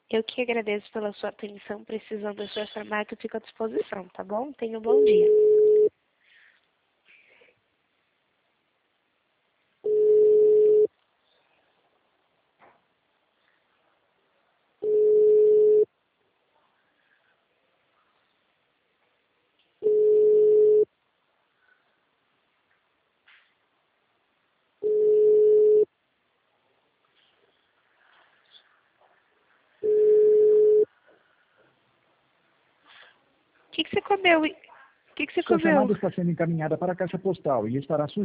Eu que agradeço pela sua atenção. Precisando da sua chamada, eu fico à disposição, tá bom? Tenha um bom dia. O que você comeu? O que você Sua comeu? chamada está sendo encaminhada para a caixa postal e estará